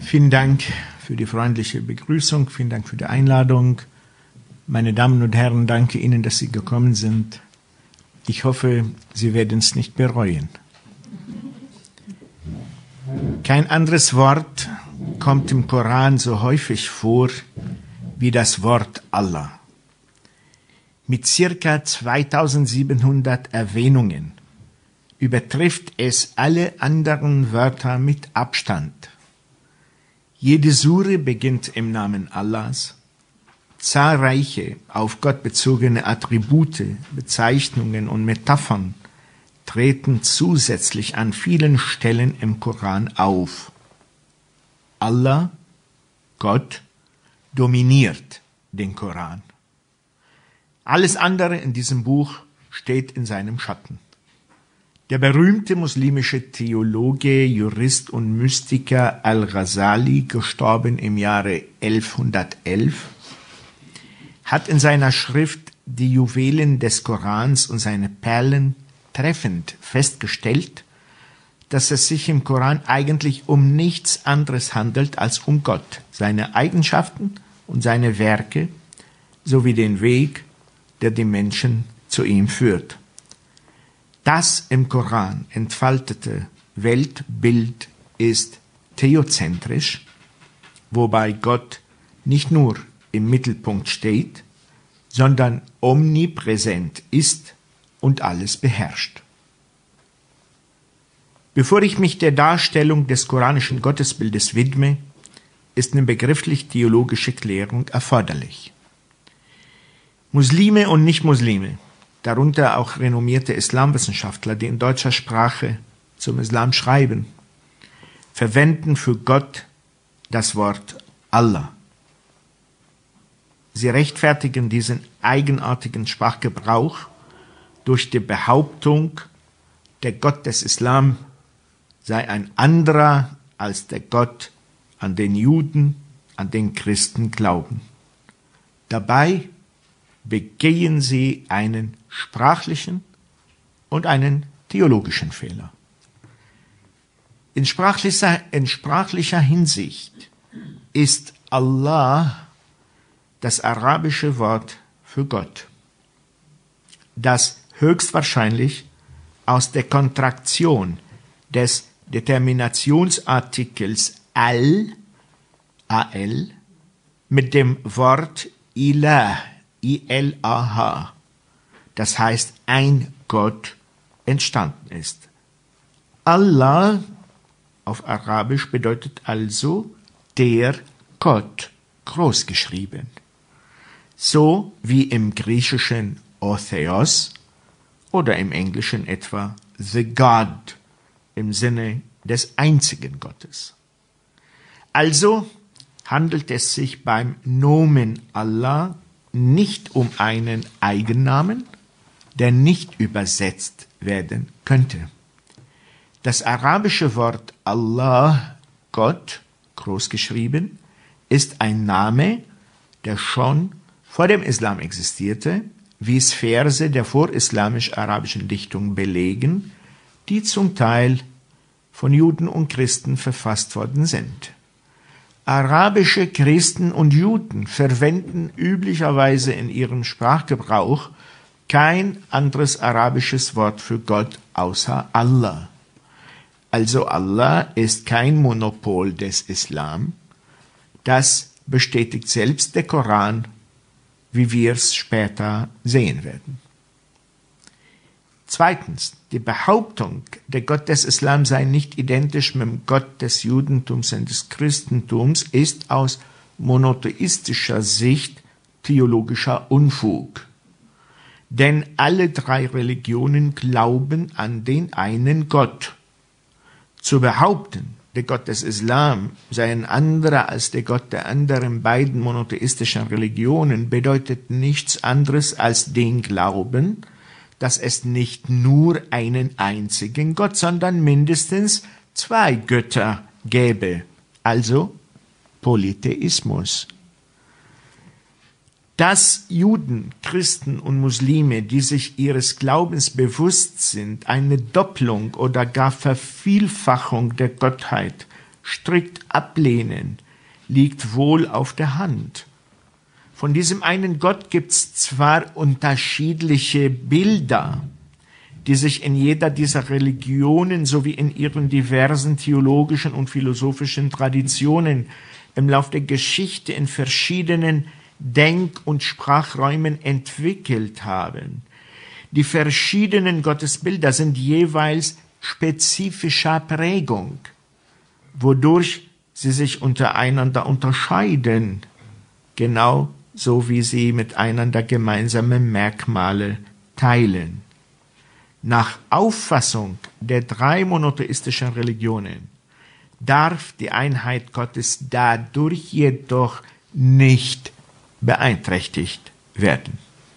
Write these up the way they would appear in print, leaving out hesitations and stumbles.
Vielen Dank für die freundliche Begrüßung, vielen Dank für die Einladung. Meine Damen und Herren, danke Ihnen, dass Sie gekommen sind. Ich hoffe, Sie werden es nicht bereuen. Kein anderes Wort kommt im Koran so häufig vor wie das Wort Allah. Mit circa 2700 Erwähnungen übertrifft es alle anderen Wörter mit Abstand. Jede Sure beginnt im Namen Allahs. Zahlreiche auf Gott bezogene Attribute, Bezeichnungen und Metaphern treten zusätzlich an vielen Stellen im Koran auf. Allah, Gott, dominiert den Koran. Alles andere in diesem Buch steht in seinem Schatten. Der berühmte muslimische Theologe, Jurist und Mystiker Al-Ghazali, gestorben im Jahre 1111, hat in seiner Schrift Die Juwelen des Korans und seine Perlen treffend festgestellt, dass es sich im Koran eigentlich um nichts anderes handelt als um Gott, seine Eigenschaften und seine Werke sowie den Weg, der die Menschen zu ihm führt. Das im Koran entfaltete Weltbild ist theozentrisch, wobei Gott nicht nur im Mittelpunkt steht, sondern omnipräsent ist und alles beherrscht. Bevor ich mich der Darstellung des koranischen Gottesbildes widme, ist eine begrifflich-theologische Klärung erforderlich. Muslime und Nichtmuslime, darunter auch renommierte Islamwissenschaftler, die in deutscher Sprache zum Islam schreiben, verwenden für Gott das Wort Allah. Sie rechtfertigen diesen eigenartigen Sprachgebrauch durch die Behauptung, der Gott des Islam sei ein anderer als der Gott, an den Juden, an den Christen glauben. Dabei begehen sie einen sprachlichen und einen theologischen Fehler. In sprachlicher Hinsicht ist Allah das arabische Wort für Gott, das höchstwahrscheinlich aus der Kontraktion des Determinationsartikels al mit dem Wort Ilah, I-L-A-H, das heißt ein Gott, entstanden ist. Allah auf Arabisch bedeutet also der Gott, großgeschrieben. So wie im Griechischen O Theos oder im Englischen etwa The God im Sinne des einzigen Gottes. Also handelt es sich beim Nomen Allah nicht um einen Eigennamen, der nicht übersetzt werden könnte. Das arabische Wort Allah, Gott, großgeschrieben, ist ein Name, der schon vor dem Islam existierte, wie es Verse der vorislamisch-arabischen Dichtung belegen, die zum Teil von Juden und Christen verfasst worden sind. Arabische Christen und Juden verwenden üblicherweise in ihrem Sprachgebrauch kein anderes arabisches Wort für Gott außer Allah. Also Allah ist kein Monopol des Islam. Das bestätigt selbst der Koran, wie wir es später sehen werden. Zweitens, die Behauptung, der Gott des Islam sei nicht identisch mit dem Gott des Judentums und des Christentums, ist aus monotheistischer Sicht theologischer Unfug. Denn alle drei Religionen glauben an den einen Gott. Zu behaupten, der Gott des Islam sei ein anderer als der Gott der anderen beiden monotheistischen Religionen, bedeutet nichts anderes als den Glauben, dass es nicht nur einen einzigen Gott, sondern mindestens zwei Götter gäbe, also Polytheismus. Dass Juden, Christen und Muslime, die sich ihres Glaubens bewusst sind, eine Doppelung oder gar Vervielfachung der Gottheit strikt ablehnen, liegt wohl auf der Hand. Von diesem einen Gott gibt's zwar unterschiedliche Bilder, die sich in jeder dieser Religionen sowie in ihren diversen theologischen und philosophischen Traditionen im Lauf der Geschichte in verschiedenen Denk- und Sprachräumen entwickelt haben. Die verschiedenen Gottesbilder sind jeweils spezifischer Prägung, wodurch sie sich untereinander unterscheiden, genau so wie sie miteinander gemeinsame Merkmale teilen. Nach Auffassung der 3 monotheistischen Religionen darf die Einheit Gottes dadurch jedoch nicht beeinträchtigt werden.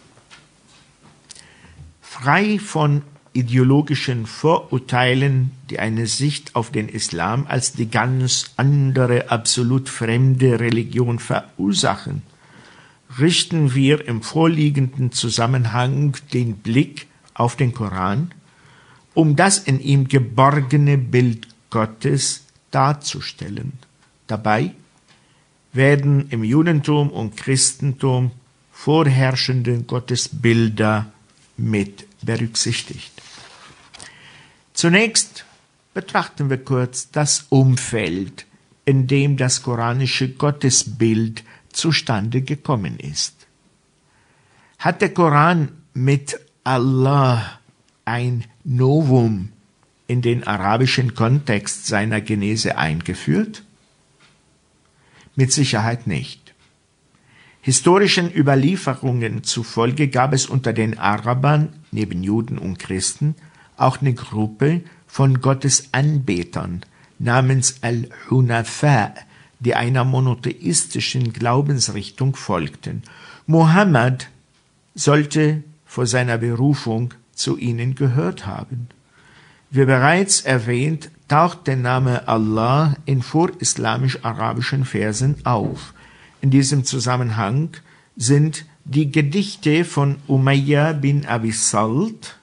Frei von ideologischen Vorurteilen, die eine Sicht auf den Islam als die ganz andere, absolut fremde Religion verursachen, richten wir im vorliegenden Zusammenhang den Blick auf den Koran, um das in ihm geborgene Bild Gottes darzustellen. Dabei werden im Judentum und Christentum vorherrschende Gottesbilder mit berücksichtigt. Zunächst betrachten wir kurz das Umfeld, in dem das koranische Gottesbild zustande gekommen ist. Hat der Koran mit Allah ein Novum in den arabischen Kontext seiner Genese eingeführt? Mit Sicherheit nicht. Historischen Überlieferungen zufolge gab es unter den Arabern, neben Juden und Christen, auch eine Gruppe von Gottesanbetern namens Al-Hunafa, die einer monotheistischen Glaubensrichtung folgten. Mohammed sollte vor seiner Berufung zu ihnen gehört haben. Wie bereits erwähnt, taucht der Name Allah in vorislamisch-arabischen Versen auf. In diesem Zusammenhang sind die Gedichte von Umayya bin Abi Salt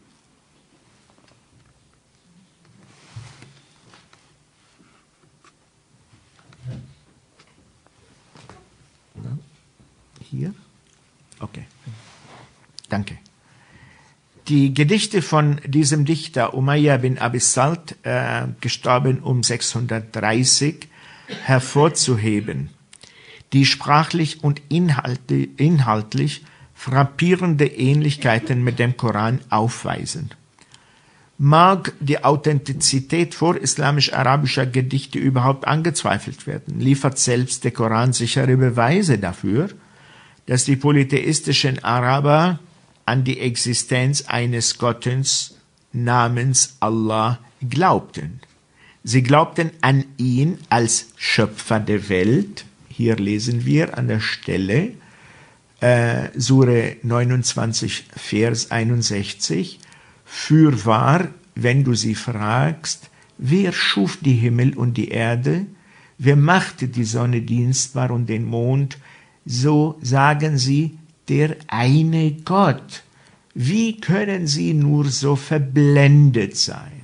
hier? Okay. Danke. Die Gedichte von diesem Dichter Umayya bin Abi Salt, gestorben um 630, hervorzuheben, die sprachlich und inhaltlich frappierende Ähnlichkeiten mit dem Koran aufweisen. Mag die Authentizität vorislamisch-arabischer Gedichte überhaupt angezweifelt werden, liefert selbst der Koran sichere Beweise dafür, dass die polytheistischen Araber an die Existenz eines Gottes namens Allah glaubten. Sie glaubten an ihn als Schöpfer der Welt. Hier lesen wir an der Stelle Sure 29, Vers 61. Fürwahr, wenn du sie fragst, wer schuf die Himmel und die Erde? Wer machte die Sonne dienstbar und den Mond? So sagen sie, der eine Gott. Wie können sie nur so verblendet sein?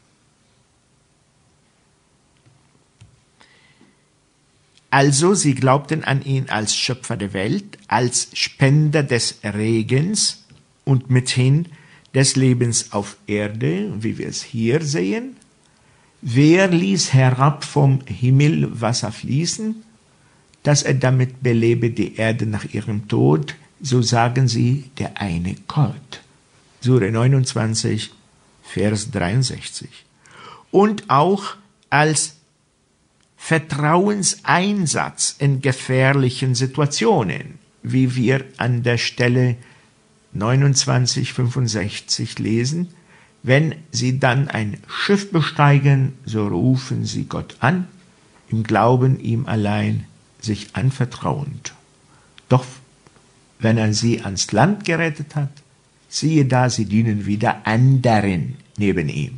Also sie glaubten an ihn als Schöpfer der Welt, als Spender des Regens und mithin des Lebens auf Erde, wie wir es hier sehen. Wer ließ herab vom Himmel Wasser fließen, dass er damit belebe die Erde nach ihrem Tod? So sagen sie, der eine Gott. Sure 29, Vers 63. Und auch als Vertrauenseinsatz in gefährlichen Situationen, wie wir an der Stelle 29,65 lesen. Wenn sie dann ein Schiff besteigen, so rufen sie Gott an, im Glauben ihm allein sich anvertrauend. Doch wenn er sie ans Land gerettet hat, siehe da, sie dienen wieder anderen neben ihm.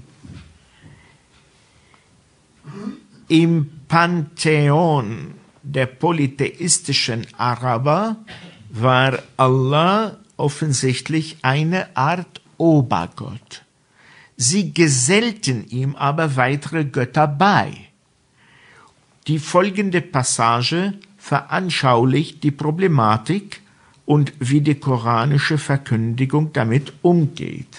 Im Pantheon der polytheistischen Araber war Allah offensichtlich eine Art Obergott. Sie gesellten ihm aber weitere Götter bei. Die folgende Passage veranschaulicht die Problematik und wie die koranische Verkündigung damit umgeht.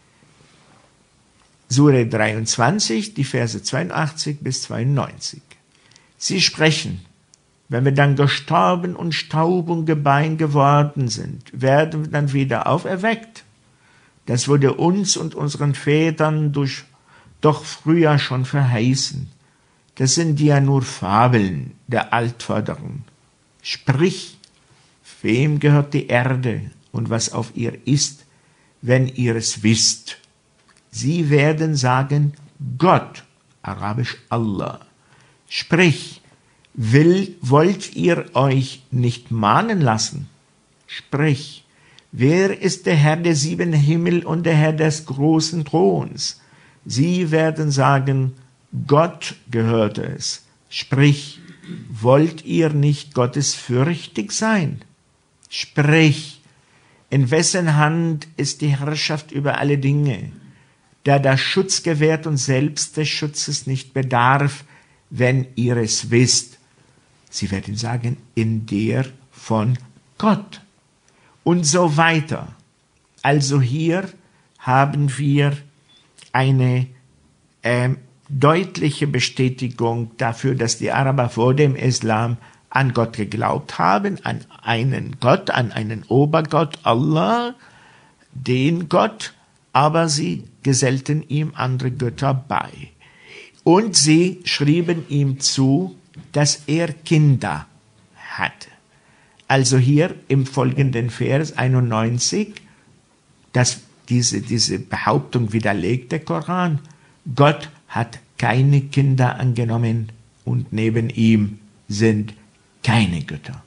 Sure 23, die Verse 82 bis 92. Sie sprechen: Wenn wir dann gestorben und Staub und Gebein geworden sind, werden wir dann wieder auferweckt. Das wurde uns und unseren Vätern doch früher schon verheißen. Das sind ja nur Fabeln der Altvorderen. Sprich, wem gehört die Erde und was auf ihr ist, wenn ihr es wisst? Sie werden sagen, Gott, arabisch Allah. Sprich, wollt ihr euch nicht mahnen lassen? Sprich, wer ist der Herr der 7 Himmel und der Herr des großen Throns? Sie werden sagen, Gott gehört es. Sprich, wollt ihr nicht gottesfürchtig sein? Sprich, in wessen Hand ist die Herrschaft über alle Dinge, der das Schutz gewährt und selbst des Schutzes nicht bedarf, wenn ihr es wisst? Sie werden sagen, in der von Gott. Und so weiter. Also hier haben wir eine deutliche Bestätigung dafür, dass die Araber vor dem Islam an Gott geglaubt haben, an einen Gott, an einen Obergott, Allah, den Gott, aber sie gesellten ihm andere Götter bei. Und sie schrieben ihm zu, dass er Kinder hatte. Also hier im folgenden Vers 91, dass diese Behauptung widerlegt der Koran. Gott hat keine Kinder angenommen und neben ihm sind keine Götter.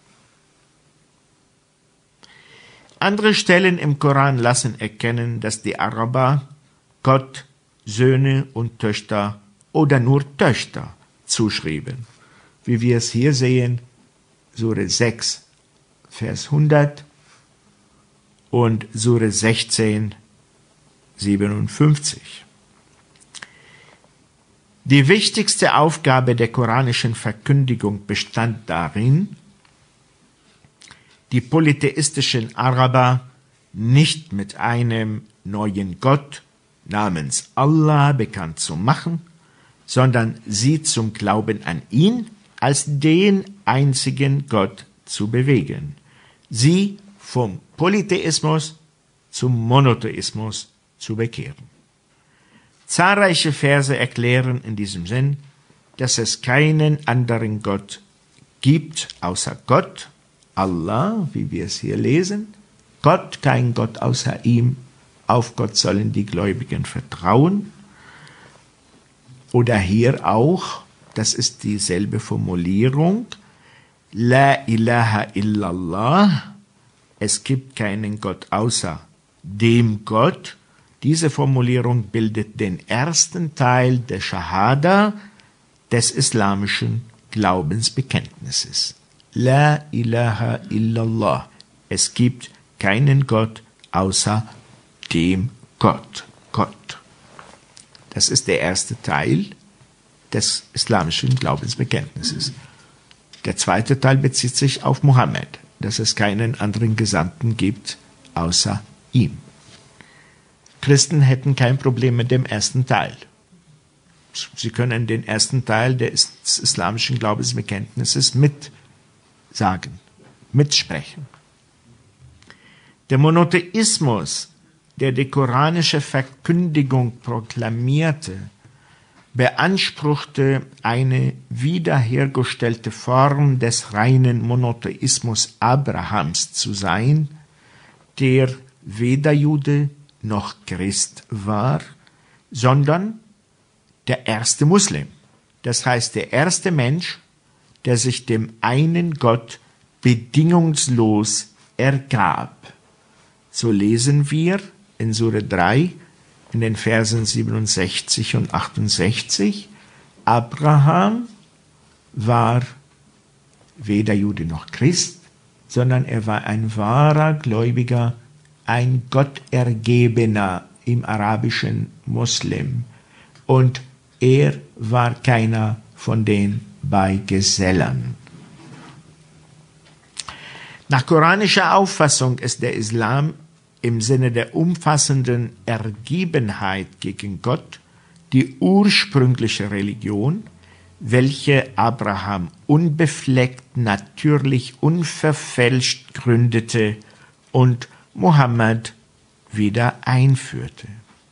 Andere Stellen im Koran lassen erkennen, dass die Araber Gott Söhne und Töchter oder nur Töchter zuschrieben. Wie wir es hier sehen, Sure 6, Vers 100 und Sure 16, 57. Die wichtigste Aufgabe der koranischen Verkündigung bestand darin, die polytheistischen Araber nicht mit einem neuen Gott namens Allah bekannt zu machen, sondern sie zum Glauben an ihn als den einzigen Gott zu bewegen, sie vom Polytheismus zum Monotheismus zu bekehren. Zahlreiche Verse erklären in diesem Sinn, dass es keinen anderen Gott gibt außer Gott, Allah, wie wir es hier lesen. Gott, kein Gott außer ihm. Auf Gott sollen die Gläubigen vertrauen. Oder hier auch, das ist dieselbe Formulierung, La ilaha illallah, es gibt keinen Gott außer dem Gott. Diese Formulierung bildet den ersten Teil der Shahada des islamischen Glaubensbekenntnisses. La ilaha illallah. Es gibt keinen Gott außer dem Gott. Gott. Das ist der erste Teil des islamischen Glaubensbekenntnisses. Der zweite Teil bezieht sich auf Mohammed, dass es keinen anderen Gesandten gibt außer ihm. Christen hätten kein Problem mit dem ersten Teil. Sie können den ersten Teil des islamischen Glaubensbekenntnisses mitsagen, mitsprechen. Der Monotheismus, der die koranische Verkündigung proklamierte, beanspruchte eine wiederhergestellte Form des reinen Monotheismus Abrahams zu sein, der weder Jude noch Christ war, sondern der erste Muslim. Das heißt, der erste Mensch, der sich dem einen Gott bedingungslos ergab. So lesen wir in Sure 3 in den Versen 67 und 68, Abraham war weder Jude noch Christ, sondern er war ein wahrer Gläubiger, ein Gottergebener im arabischen Muslim. Und er war keiner von den bei Gesellen. Nach koranischer Auffassung ist der Islam im Sinne der umfassenden Ergebenheit gegen Gott die ursprüngliche Religion, welche Abraham unbefleckt, natürlich, unverfälscht gründete und Mohammed wieder einführte.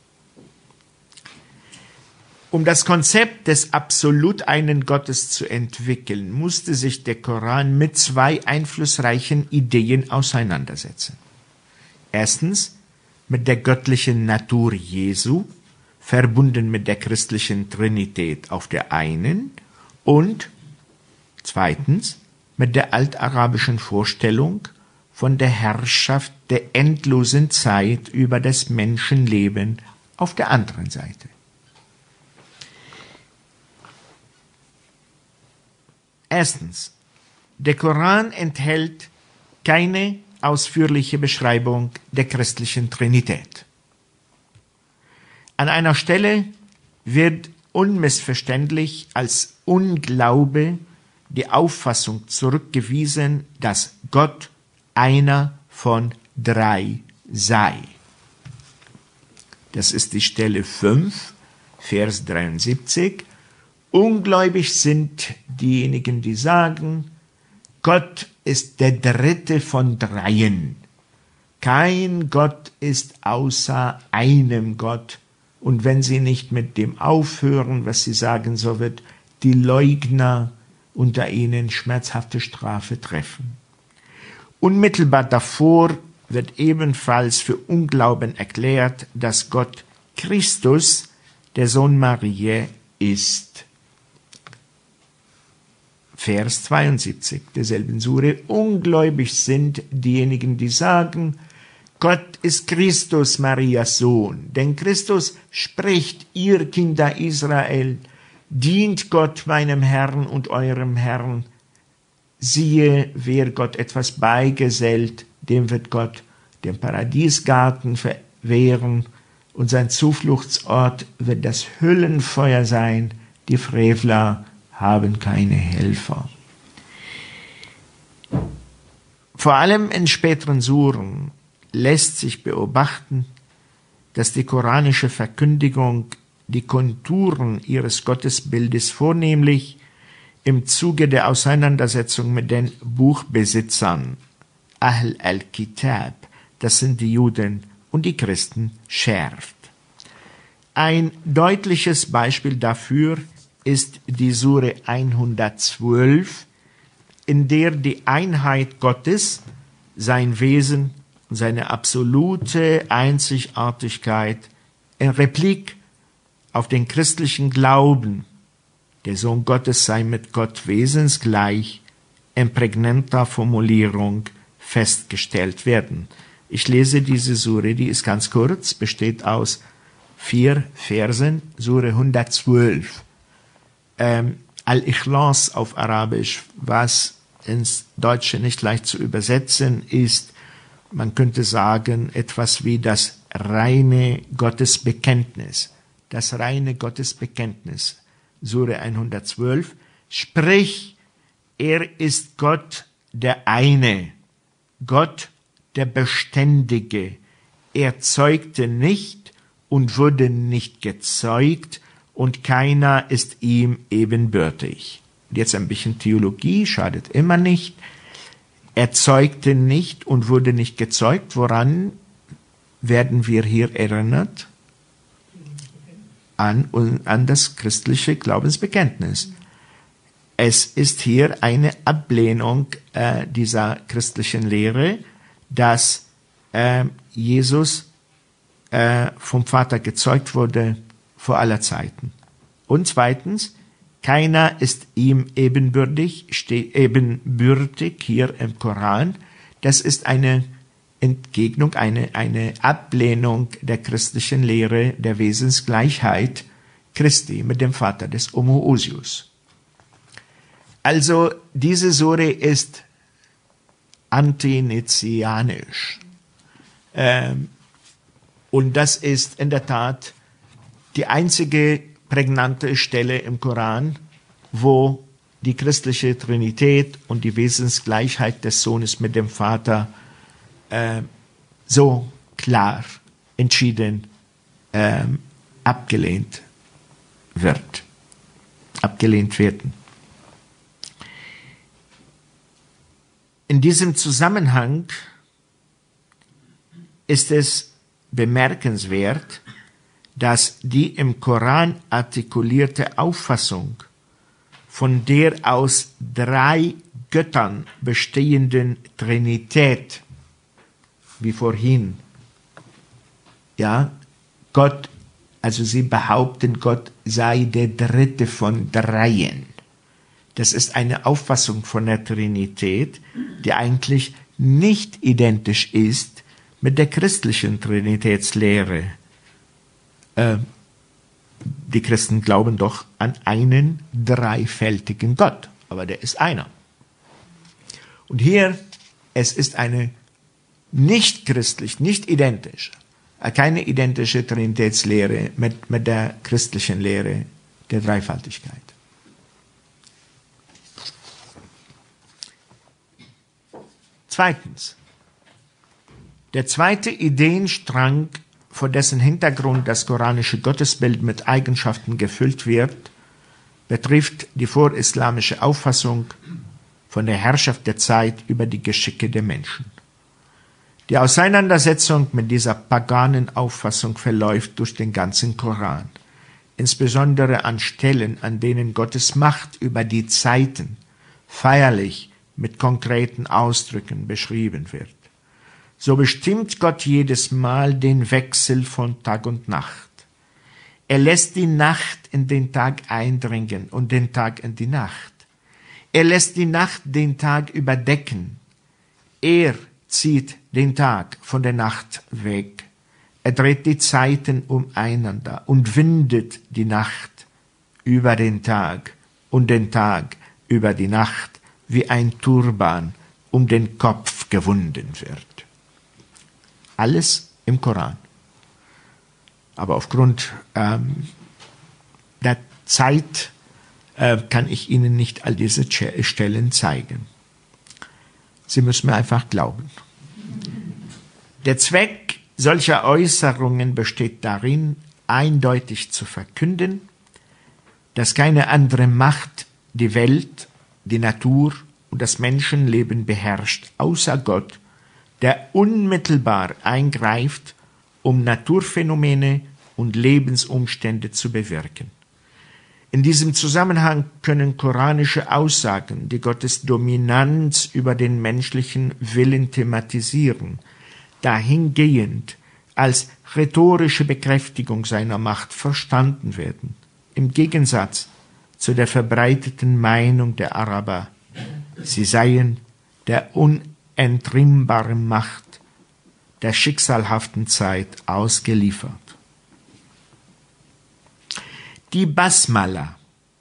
Um das Konzept des absolut einen Gottes zu entwickeln, musste sich der Koran mit zwei einflussreichen Ideen auseinandersetzen. Erstens mit der göttlichen Natur Jesu, verbunden mit der christlichen Trinität auf der einen, und zweitens mit der altarabischen Vorstellung von der Herrschaft der endlosen Zeit über das Menschenleben auf der anderen Seite. Erstens, der Koran enthält keine ausführliche Beschreibung der christlichen Trinität. An einer Stelle wird unmissverständlich als Unglaube die Auffassung zurückgewiesen, dass Gott einer von drei sei. Das ist die Stelle 5, Vers 73. Ungläubig sind diejenigen, die sagen, Gott ist der dritte von dreien. Kein Gott ist außer einem Gott. Und wenn sie nicht mit dem aufhören, was sie sagen, so wird die Leugner unter ihnen schmerzhafte Strafe treffen. Unmittelbar davor wird ebenfalls für Unglauben erklärt, dass Gott Christus, der Sohn Mariä, ist. Vers 72 derselben Sure. Ungläubig sind diejenigen, die sagen, Gott ist Christus, Marias Sohn. Denn Christus spricht, ihr Kinder Israel, dient Gott meinem Herrn und eurem Herrn. Siehe, wer Gott etwas beigesellt, dem wird Gott den Paradiesgarten verwehren und sein Zufluchtsort wird das Höllenfeuer sein. Die Frevler haben keine Helfer. Vor allem in späteren Suren lässt sich beobachten, dass die koranische Verkündigung die Konturen ihres Gottesbildes vornehmlich im Zuge der Auseinandersetzung mit den Buchbesitzern, Ahl al-Kitab, das sind die Juden und die Christen, schärft. Ein deutliches Beispiel dafür ist die Sure 112, in der die Einheit Gottes, sein Wesen und seine absolute Einzigartigkeit in Replik auf den christlichen Glauben, der Sohn Gottes sei mit Gott wesensgleich, in prägnanter Formulierung festgestellt werden. Ich lese diese Sure, die ist ganz kurz, besteht aus 4 Versen, Sure 112. Al-Ikhlas auf Arabisch, was ins Deutsche nicht leicht zu übersetzen ist, man könnte sagen, etwas wie das reine Gottesbekenntnis. Das reine Gottesbekenntnis, Sure 112, sprich, er ist Gott der eine, Gott der Beständige. Er zeugte nicht und wurde nicht gezeugt und keiner ist ihm ebenbürtig. Jetzt ein bisschen Theologie, schadet immer nicht. Er zeugte nicht und wurde nicht gezeugt. Woran werden wir hier erinnert? An das christliche Glaubensbekenntnis. Es ist hier eine Ablehnung dieser christlichen Lehre, dass Jesus vom Vater gezeugt wurde vor aller Zeiten. Und zweitens, keiner ist ihm ebenbürtig, steht ebenbürtig hier im Koran. Das ist eine Entgegnung, eine Ablehnung der christlichen Lehre der Wesensgleichheit Christi mit dem Vater des Homoousius. Also diese Sure ist antinizianisch. Und das ist in der Tat die einzige prägnante Stelle im Koran, wo die christliche Trinität und die Wesensgleichheit des Sohnes mit dem Vater so klar, entschieden abgelehnt werden. In diesem Zusammenhang ist es bemerkenswert, dass die im Koran artikulierte Auffassung von der aus 3 Göttern bestehenden Trinität, wie vorhin, ja, Gott, also sie behaupten, Gott sei der dritte von 3. Das ist eine Auffassung von der Trinität, die eigentlich nicht identisch ist mit der christlichen Trinitätslehre. Die Christen glauben doch an einen dreifältigen Gott, aber der ist einer. Und hier, es ist eine nicht christlich, nicht identisch, keine identische Trinitätslehre mit der christlichen Lehre der Dreifaltigkeit. Zweitens, der zweite Ideenstrang, vor dessen Hintergrund das koranische Gottesbild mit Eigenschaften gefüllt wird, betrifft die vorislamische Auffassung von der Herrschaft der Zeit über die Geschicke der Menschen. Die Auseinandersetzung mit dieser paganen Auffassung verläuft durch den ganzen Koran, insbesondere an Stellen, an denen Gottes Macht über die Zeiten feierlich mit konkreten Ausdrücken beschrieben wird. So bestimmt Gott jedes Mal den Wechsel von Tag und Nacht. Er lässt die Nacht in den Tag eindringen und den Tag in die Nacht. Er lässt die Nacht den Tag überdecken. Er zieht den Tag von der Nacht weg. Er dreht die Zeiten umeinander und windet die Nacht über den Tag und den Tag über die Nacht, wie ein Turban um den Kopf gewunden wird. Alles im Koran. Aber aufgrund der Zeit kann ich Ihnen nicht all diese Stellen zeigen. Sie müssen mir einfach glauben. Der Zweck solcher Äußerungen besteht darin, eindeutig zu verkünden, dass keine andere Macht die Welt, die Natur und das Menschenleben beherrscht, außer Gott, der unmittelbar eingreift, um Naturphänomene und Lebensumstände zu bewirken. In diesem Zusammenhang können koranische Aussagen, die Gottes Dominanz über den menschlichen Willen thematisieren, dahingehend als rhetorische Bekräftigung seiner Macht verstanden werden, im Gegensatz zu der verbreiteten Meinung der Araber, sie seien der unentrinnbaren Macht der schicksalhaften Zeit ausgeliefert. Die Basmala,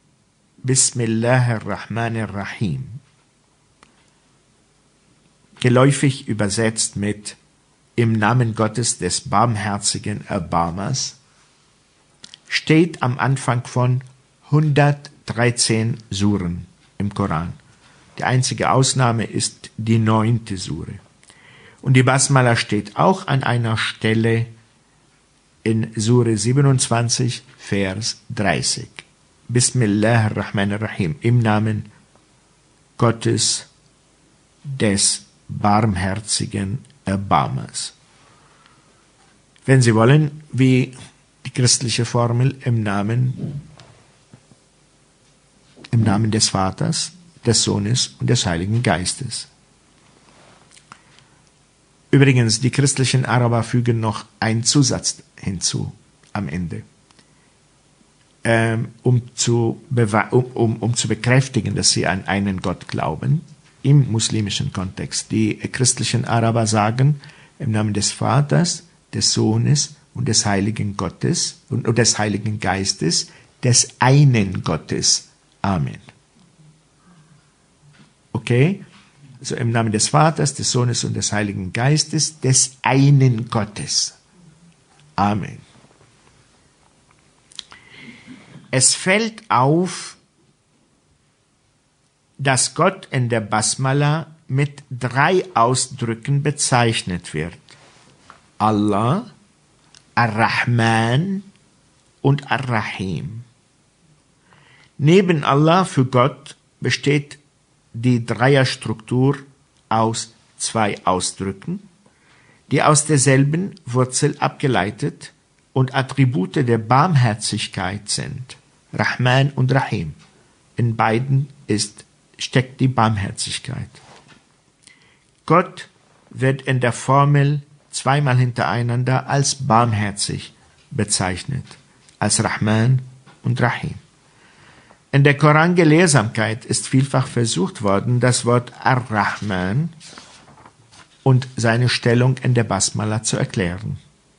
Bismillahirrahmanirrahim, geläufig übersetzt mit im Namen Gottes des barmherzigen Erbarmers, steht am Anfang von 113 Suren im Koran. Die einzige Ausnahme ist die 9. Sure. Und die Basmala steht auch an einer Stelle in Sure 27, Vers 30. Bismillahirrahmanirrahim, im Namen Gottes des barmherzigen Erbarmers. Wenn Sie wollen, wie die christliche Formel im Namen des Vaters, des Sohnes und des Heiligen Geistes. Übrigens, die christlichen Araber fügen noch einen Zusatz hinzu am Ende, um zu bekräftigen, dass sie an einen Gott glauben, im muslimischen Kontext. Die christlichen Araber sagen im Namen des Vaters, des Sohnes und des Heiligen Gottes und des Heiligen Geistes, des einen Gottes. Amen. Okay? Also im Namen des Vaters, des Sohnes und des Heiligen Geistes, des einen Gottes. Amen. Es fällt auf, dass Gott in der Basmala mit 3 Ausdrücken bezeichnet wird: Allah, Ar-Rahman und Ar-Rahim. Neben Allah für Gott besteht die Dreierstruktur aus 2 Ausdrücken, die aus derselben Wurzel abgeleitet und Attribute der Barmherzigkeit sind: Rahman und Rahim. In beiden steckt die Barmherzigkeit. Gott wird in der Formel zweimal hintereinander als barmherzig bezeichnet, als Rahman und Rahim. In der Korangelehrsamkeit ist vielfach versucht worden, das Wort Ar-Rahman und seine Stellung in der Basmala zu erklären.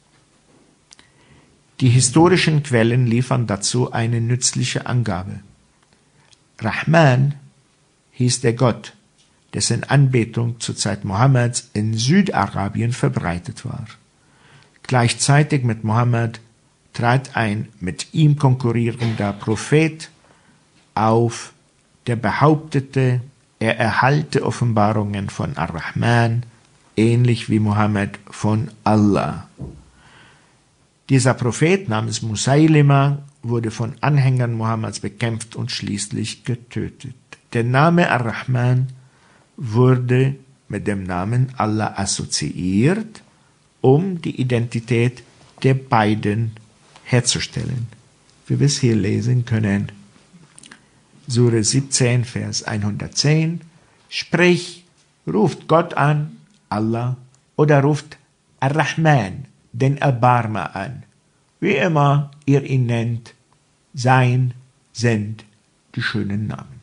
Die historischen Quellen liefern dazu eine nützliche Angabe. Rahman hieß der Gott, dessen Anbetung zur Zeit Mohammeds in Südarabien verbreitet war. Gleichzeitig mit Mohammed trat ein mit ihm konkurrierender Prophet auf, der behauptete, er erhalte Offenbarungen von Ar-Rahman, ähnlich wie Mohammed von Allah. Dieser Prophet namens Musaylima wurde von Anhängern Mohammeds bekämpft und schließlich getötet. Der Name Ar-Rahman wurde mit dem Namen Allah assoziiert, um die Identität der beiden herzustellen. Wie wir es hier lesen können: Sure 17, Vers 110, sprich, ruft Gott an, Allah, oder ruft Ar-Rahman, den Erbarmer an. Wie immer ihr ihn nennt, sein sind die schönen Namen.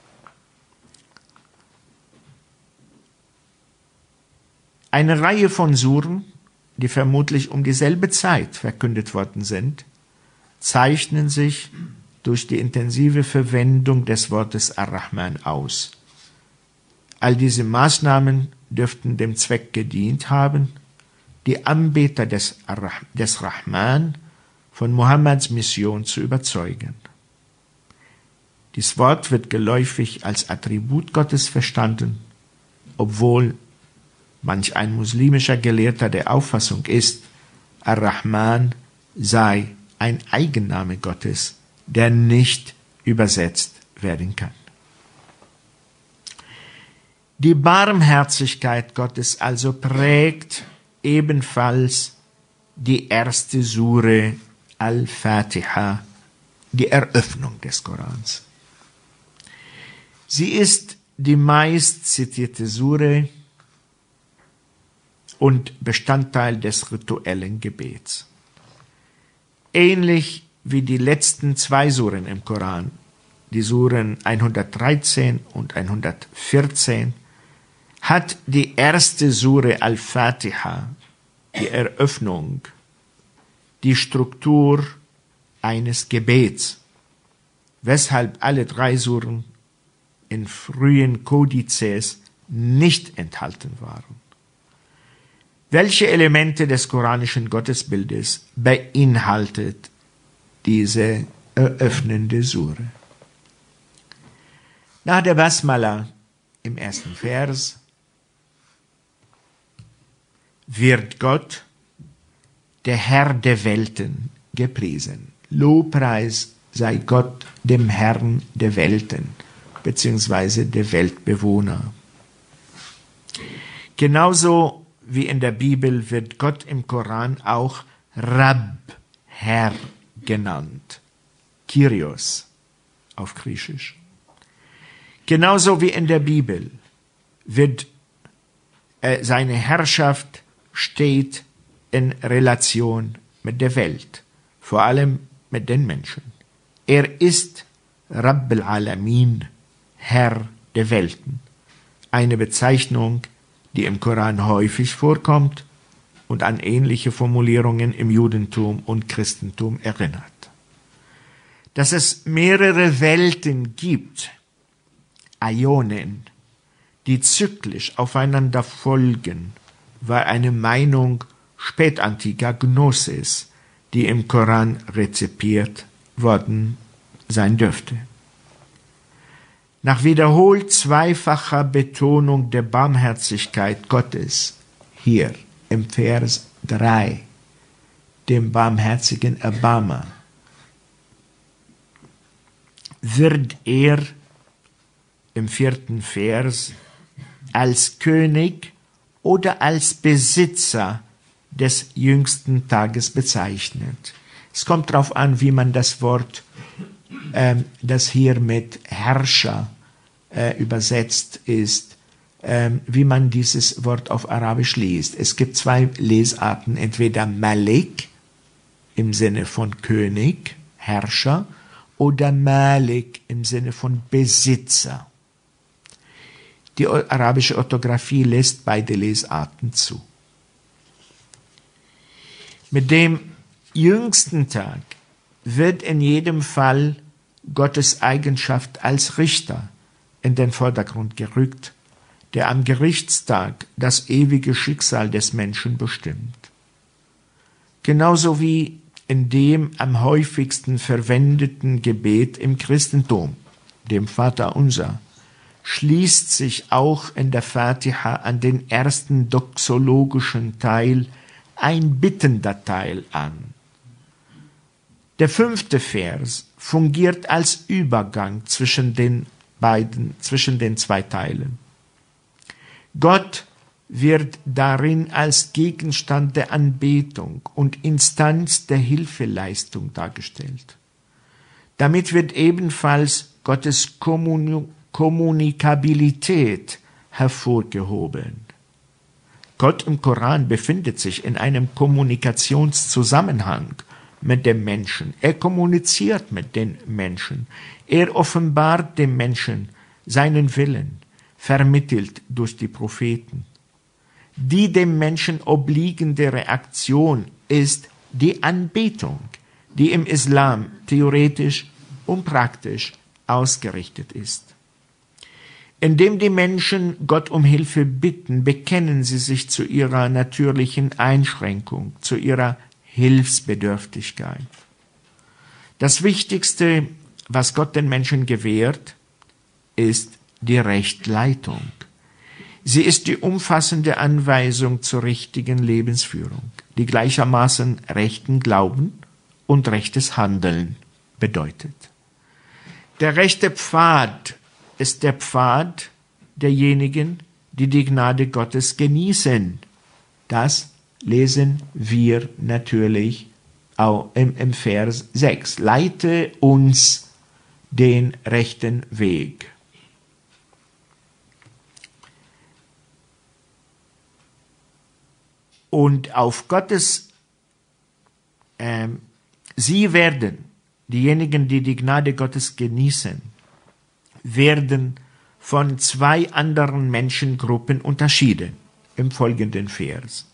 Eine Reihe von Suren, die vermutlich um dieselbe Zeit verkündet worden sind, zeichnen sich durch die intensive Verwendung des Wortes Ar-Rahman aus. All diese Maßnahmen dürften dem Zweck gedient haben, die Anbeter des Rahman von Mohammeds Mission zu überzeugen. Dies Wort wird geläufig als Attribut Gottes verstanden, obwohl manch ein muslimischer Gelehrter der Auffassung ist, Ar-Rahman sei ein Eigenname Gottes, der nicht übersetzt werden kann. Die Barmherzigkeit Gottes also prägt ebenfalls die erste Sure Al-Fatiha, die Eröffnung des Korans. Sie ist die meist zitierte Sure und Bestandteil des rituellen Gebets. Ähnlich wie die letzten 2 Suren im Koran, die Suren 113 und 114, hat die erste Sure Al-Fatiha, die Eröffnung, die Struktur eines Gebets, weshalb alle 3 Suren in frühen Kodizes nicht enthalten waren. Welche Elemente des koranischen Gottesbildes beinhaltet diese eröffnende Sure? Nach der Basmala im ersten Vers wird Gott, der Herr der Welten, gepriesen. Lobpreis sei Gott, dem Herrn der Welten, beziehungsweise der Weltbewohner. Genauso wie in der Bibel wird Gott im Koran auch Rabb, Herr, genannt. Kyrios auf Griechisch. Genauso wie in der Bibel wird seine Herrschaft steht in Relation mit der Welt, vor allem mit den Menschen. Er ist Rabb al-Alamin, Herr der Welten, eine Bezeichnung, die im Koran häufig vorkommt und an ähnliche Formulierungen im Judentum und Christentum erinnert. Dass es mehrere Welten gibt, Aionen, die zyklisch aufeinander folgen, war eine Meinung spätantiker Gnosis, die im Koran rezipiert worden sein dürfte. Nach wiederholt zweifacher Betonung der Barmherzigkeit Gottes, hier im Vers 3, dem barmherzigen Erbarmer, wird er im 4. Vers als König oder als Besitzer des jüngsten Tages bezeichnet. Es kommt darauf an, wie man das Wort, das hier mit Herrscher übersetzt ist, wie man dieses Wort auf Arabisch liest. Es gibt zwei Lesarten, entweder Malik im Sinne von König, Herrscher, oder Malik im Sinne von Besitzer. Die arabische Orthographie lässt beide Lesarten zu. Mit dem jüngsten Tag wird in jedem Fall Gottes Eigenschaft als Richter in den Vordergrund gerückt, der am Gerichtstag das ewige Schicksal des Menschen bestimmt. Genauso wie in dem am häufigsten verwendeten Gebet im Christentum, dem Vaterunser, schließt sich auch in der Fatiha an den ersten doxologischen Teil ein bittender Teil an. Der 5. Vers fungiert als Übergang zwischen den zwei Teilen. Gott wird darin als Gegenstand der Anbetung und Instanz der Hilfeleistung dargestellt. Damit wird ebenfalls Gottes Kommunikabilität hervorgehoben. Gott im Koran befindet sich in einem Kommunikationszusammenhang mit dem Menschen. Er kommuniziert mit den Menschen. Er offenbart dem Menschen seinen Willen, vermittelt durch die Propheten. Die dem Menschen obliegende Reaktion ist die Anbetung, die im Islam theoretisch und praktisch ausgerichtet ist. Indem die Menschen Gott um Hilfe bitten, bekennen sie sich zu ihrer natürlichen Einschränkung, zu ihrer Hilfsbedürftigkeit. Das Wichtigste, was Gott den Menschen gewährt, ist die Rechtleitung. Sie ist die umfassende Anweisung zur richtigen Lebensführung, die gleichermaßen rechten Glauben und rechtes Handeln bedeutet. Der rechte Pfad ist der Pfad derjenigen, die die Gnade Gottes genießen. Das lesen wir natürlich auch im Vers 6. Leite uns den rechten Weg. Und auf Gottes, sie werden, diejenigen, die die Gnade Gottes genießen, werden von zwei anderen Menschengruppen unterschieden im folgenden Vers.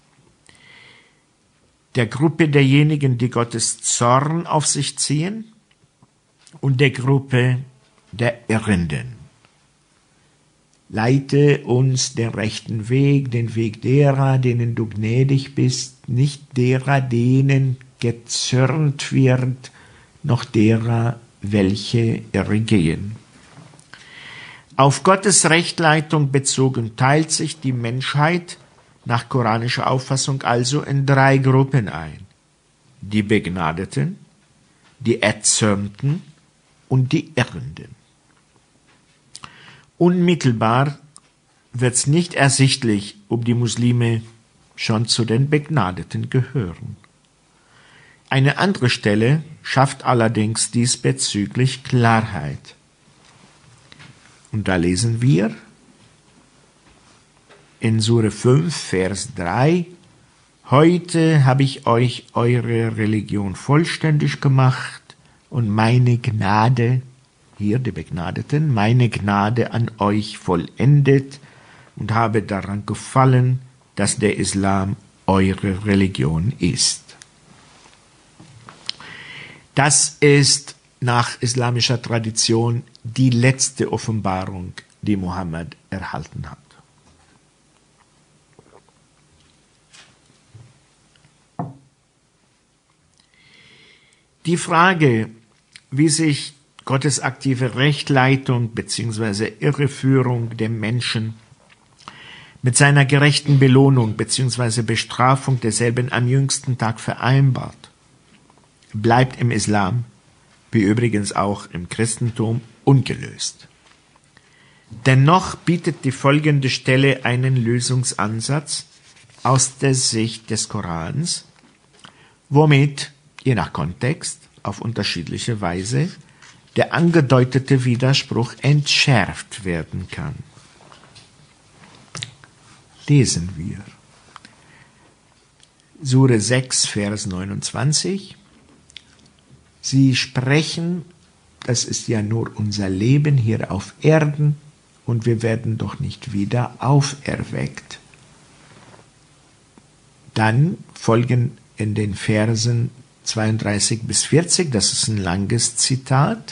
Der Gruppe derjenigen, die Gottes Zorn auf sich ziehen, und der Gruppe der Irrenden. Leite uns den rechten Weg, den Weg derer, denen du gnädig bist, nicht derer, denen gezürnt wird, noch derer, welche irregehen. Auf Gottes Rechtleitung bezogen teilt sich die Menschheit nach koranischer Auffassung also in drei Gruppen ein. Die Begnadeten, die Erzürnten und die Irrenden. Unmittelbar wird es nicht ersichtlich, ob die Muslime schon zu den Begnadeten gehören. Eine andere Stelle schafft allerdings diesbezüglich Klarheit. Und da lesen wir in Sure 5, Vers 3, Heute habe ich euch eure Religion vollständig gemacht und meine Gnade, hier die Begnadeten, meine Gnade an euch vollendet und habe daran gefallen, dass der Islam eure Religion ist. Das ist nach islamischer Tradition die letzte Offenbarung, die Mohammed erhalten hat. Die Frage, wie sich Gottes aktive Rechtleitung bzw. Irreführung dem Menschen mit seiner gerechten Belohnung bzw. Bestrafung derselben am jüngsten Tag vereinbart, bleibt im Islam, wie übrigens auch im Christentum, ungelöst. Dennoch bietet die folgende Stelle einen Lösungsansatz aus der Sicht des Korans, womit, je nach Kontext, auf unterschiedliche Weise, der angedeutete Widerspruch entschärft werden kann. Lesen wir. Sure 6, Vers 29. Sie sprechen, das ist ja nur unser Leben hier auf Erden und wir werden doch nicht wieder auferweckt. Dann folgen in den Versen 32 bis 40, das ist ein langes Zitat.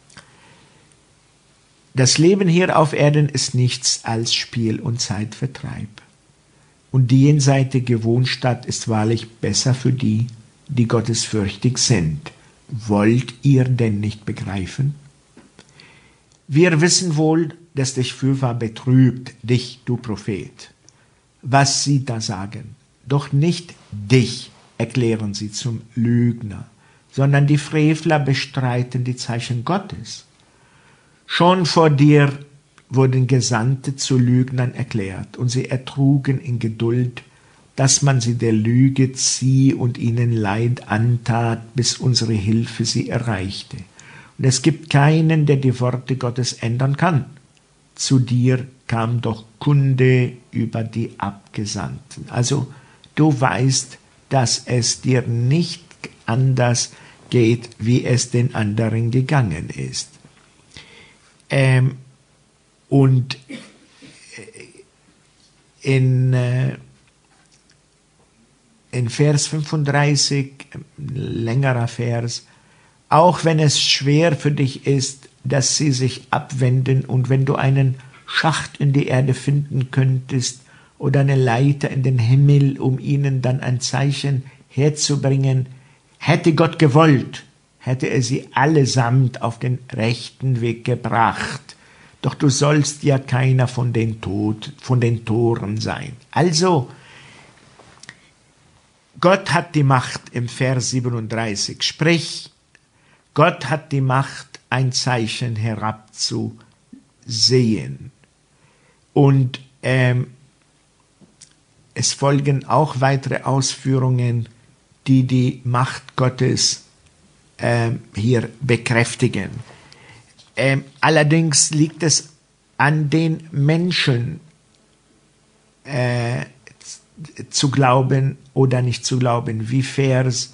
Das Leben hier auf Erden ist nichts als Spiel und Zeitvertreib. Und die jenseitige Wohnstatt ist wahrlich besser für die, die gottesfürchtig sind. Wollt ihr denn nicht begreifen? Wir wissen wohl, dass dich fürwahr betrübt, dich, du Prophet, was sie da sagen. Doch nicht dich erklären sie zum Lügner, sondern die Frevler bestreiten die Zeichen Gottes. Schon vor dir wurden Gesandte zu Lügnern erklärt, und sie ertrugen in Geduld, dass man sie der Lüge zieh und ihnen Leid antat, bis unsere Hilfe sie erreichte. Und es gibt keinen, der die Worte Gottes ändern kann. Zu dir kam doch Kunde über die Abgesandten. Also du weißt, dass es dir nicht anders geht, wie es den anderen gegangen ist. Und in Vers 35, längerer Vers, auch wenn es schwer für dich ist, dass sie sich abwenden, und wenn du einen Schacht in die Erde finden könntest oder eine Leiter in den Himmel, um ihnen dann ein Zeichen herzubringen, hätte Gott gewollt, hätte er sie allesamt auf den rechten Weg gebracht. Doch du sollst ja keiner von den Toren sein. Also, Gott hat die Macht im Vers 37. Sprich, Gott hat die Macht, ein Zeichen herabzusehen. Und es folgen auch weitere Ausführungen, die die Macht Gottes hier bekräftigen. Allerdings liegt es an den Menschen, zu glauben oder nicht zu glauben, wie Vers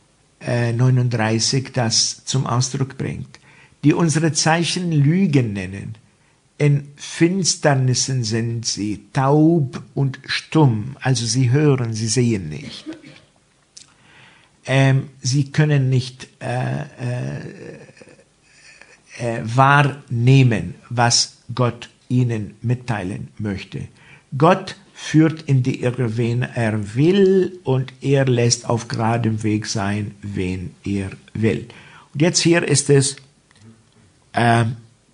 39 das zum Ausdruck bringt, die unsere Zeichen Lügen nennen. In Finsternissen sind sie, taub und stumm, also sie hören, sie sehen nicht. Sie können nicht wahrnehmen, was Gott ihnen mitteilen möchte. Gott führt in die Irre, wen er will, und er lässt auf geradem Weg sein, wen er will. Und jetzt hier ist es, man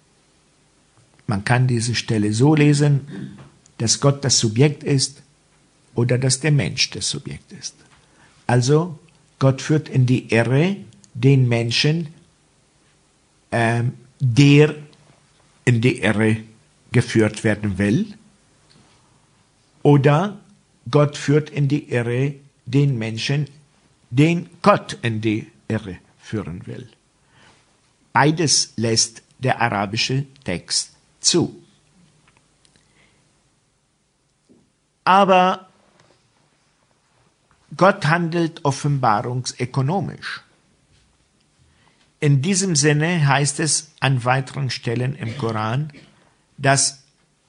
kann diese Stelle so lesen, dass Gott das Subjekt ist oder dass der Mensch das Subjekt ist. Also Gott führt in die Irre den Menschen, der in die Irre geführt werden will, oder Gott führt in die Irre den Menschen, den Gott in die Irre führen will. Beides lässt der arabische Text zu. Aber Gott handelt offenbarungsökonomisch. In diesem Sinne heißt es an weiteren Stellen im Koran, dass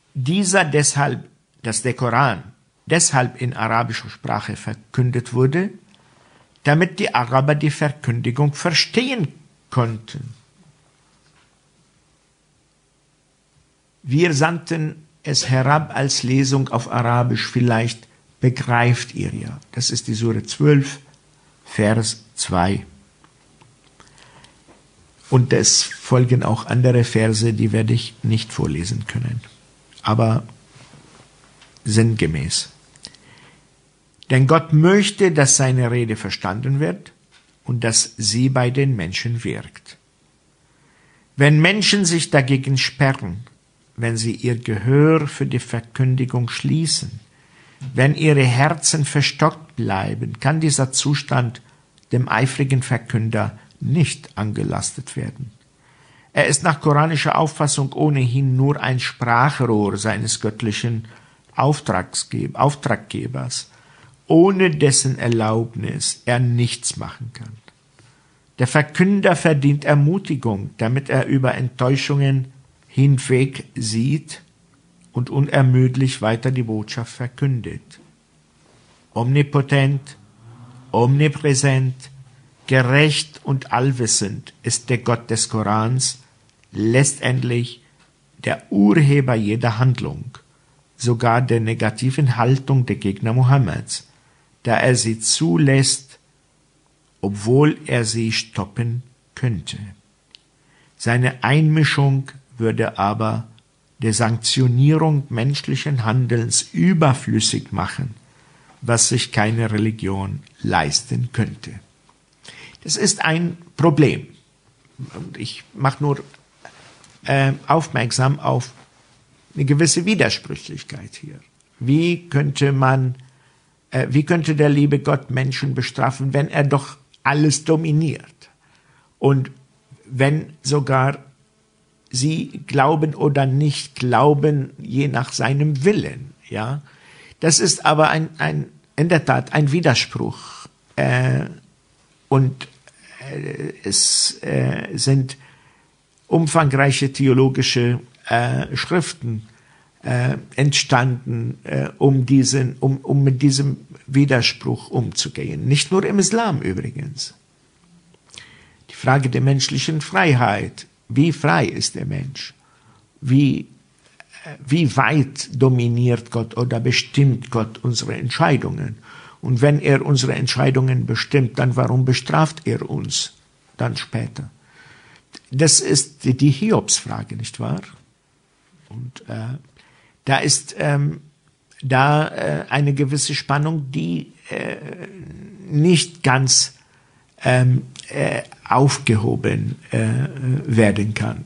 der Koran deshalb in arabischer Sprache verkündet wurde, damit die Araber die Verkündigung verstehen konnten. Wir sandten es herab als Lesung auf Arabisch, vielleicht begreift ihr ja. Das ist die Sure 12, Vers 2. Und es folgen auch andere Verse, die werde ich nicht vorlesen können, aber sinngemäß. Denn Gott möchte, dass seine Rede verstanden wird und dass sie bei den Menschen wirkt. Wenn Menschen sich dagegen sperren, wenn sie ihr Gehör für die Verkündigung schließen, wenn ihre Herzen verstockt bleiben, kann dieser Zustand dem eifrigen Verkünder nicht angelastet werden. Er ist nach koranischer Auffassung ohnehin nur ein Sprachrohr seines göttlichen Auftraggebers, ohne dessen Erlaubnis er nichts machen kann. Der Verkünder verdient Ermutigung, damit er über Enttäuschungen hinweg sieht und unermüdlich weiter die Botschaft verkündet. Omnipotent, omnipräsent, gerecht und allwissend ist der Gott des Korans, letztendlich der Urheber jeder Handlung, sogar der negativen Haltung der Gegner Mohammeds, da er sie zulässt, obwohl er sie stoppen könnte. Seine Einmischung würde aber der Sanktionierung menschlichen Handelns überflüssig machen, was sich keine Religion leisten könnte. Das ist ein Problem. Und ich mache nur aufmerksam auf eine gewisse Widersprüchlichkeit hier. Wie könnte der liebe Gott Menschen bestrafen, wenn er doch alles dominiert? Und wenn sogar sie glauben oder nicht glauben, je nach seinem Willen, ja. Das ist aber in der Tat ein Widerspruch. Es sind umfangreiche theologische Schriften entstanden, um mit diesem Widerspruch umzugehen. Nicht nur im Islam übrigens. Die Frage der menschlichen Freiheit. Wie frei ist der Mensch? Wie weit dominiert Gott oder bestimmt Gott unsere Entscheidungen? Und wenn er unsere Entscheidungen bestimmt, dann warum bestraft er uns dann später? Das ist die Hiobsfrage, nicht wahr? Und da ist eine gewisse Spannung, die nicht ganz aufgehoben werden kann.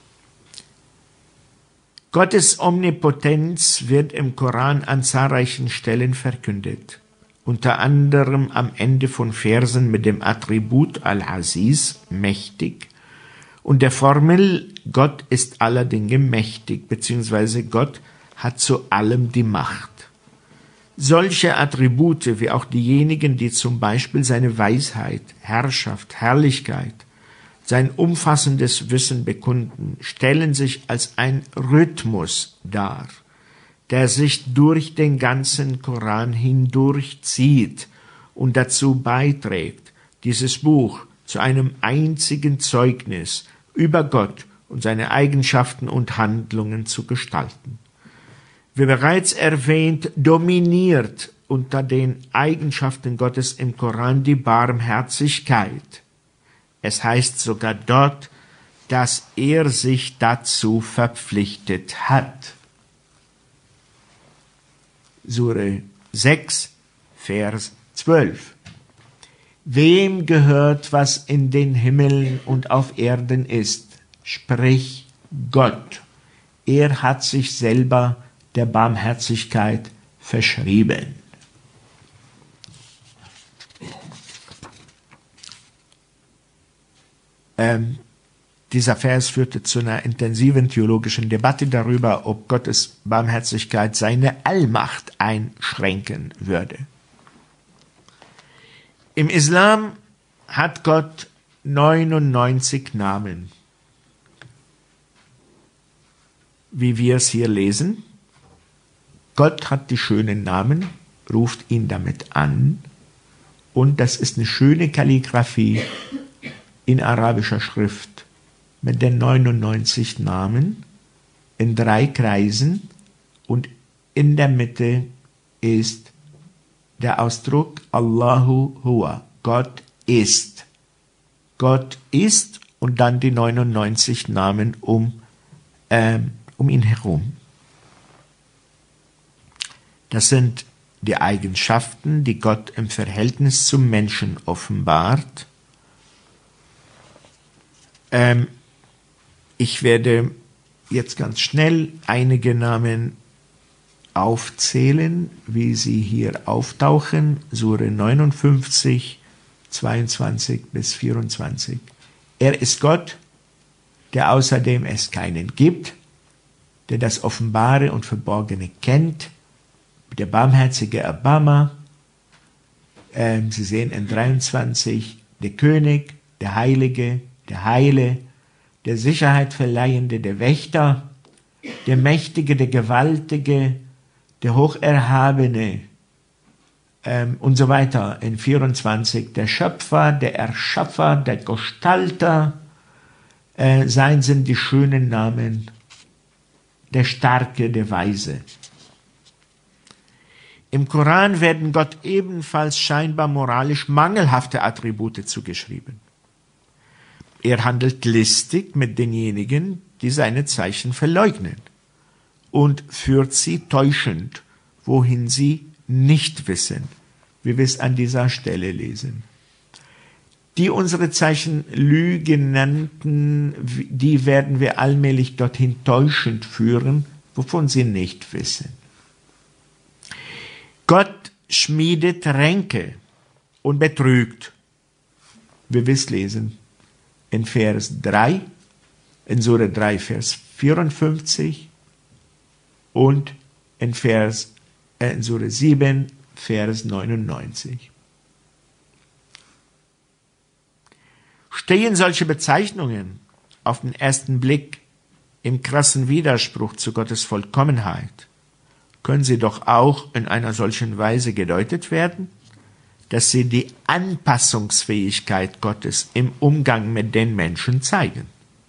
Gottes Omnipotenz wird im Koran an zahlreichen Stellen verkündet, unter anderem am Ende von Versen mit dem Attribut Al-Aziz, mächtig, und der Formel Gott ist aller Dinge mächtig, beziehungsweise Gott hat zu allem die Macht. Solche Attribute wie auch diejenigen, die zum Beispiel seine Weisheit, Herrschaft, Herrlichkeit, sein umfassendes Wissen bekunden, stellen sich als ein Rhythmus dar, der sich durch den ganzen Koran hindurchzieht und dazu beiträgt, dieses Buch zu einem einzigen Zeugnis über Gott und seine Eigenschaften und Handlungen zu gestalten. Wie bereits erwähnt, dominiert unter den Eigenschaften Gottes im Koran die Barmherzigkeit. Es heißt sogar dort, dass er sich dazu verpflichtet hat. Sure 6, Vers 12. Wem gehört, was in den Himmeln und auf Erden ist? Sprich Gott. Er hat sich selber der Barmherzigkeit verschrieben. Dieser Vers führte zu einer intensiven theologischen Debatte darüber, ob Gottes Barmherzigkeit seine Allmacht einschränken würde. Im Islam hat Gott 99 Namen, wie wir es hier lesen. Gott hat die schönen Namen, ruft ihn damit an, und das ist eine schöne Kalligraphie in arabischer Schrift mit den 99 Namen in 3 Kreisen, und in der Mitte ist der Ausdruck Allahu Huwa, Gott ist. Gott ist und dann die 99 Namen um ihn herum. Das sind die Eigenschaften, die Gott im Verhältnis zum Menschen offenbart. Ich werde jetzt ganz schnell einige Namen aufzählen, wie sie hier auftauchen. Sure 59, 22 bis 24. Er ist Gott, der außerdem es keinen gibt, der das Offenbare und Verborgene kennt, der barmherzige Erbarmer. Sie sehen in 23, der König, der Heilige, der Heile, der Sicherheit verleihende, der Wächter, der Mächtige, der Gewaltige, der Hocherhabene und so weiter. In 24, der Schöpfer, der Erschaffer, der Gestalter. Sein sind die schönen Namen, der Starke, der Weise. Im Koran werden Gott ebenfalls scheinbar moralisch mangelhafte Attribute zugeschrieben. Er handelt listig mit denjenigen, die seine Zeichen verleugnen, und führt sie täuschend, wohin sie nicht wissen, wie wir es an dieser Stelle lesen. Die unsere Zeichen Lügen nannten, die werden wir allmählich dorthin täuschend führen, wovon sie nicht wissen. Gott schmiedet Ränke und betrügt. Wir wissen lesen in Vers 3, in Sure 3, Vers 54 und in Sure 7, Vers 99. Stehen solche Bezeichnungen auf den ersten Blick im krassen Widerspruch zu Gottes Vollkommenheit, können sie doch auch in einer solchen Weise gedeutet werden, dass sie die Anpassungsfähigkeit Gottes im Umgang mit den Menschen zeigen.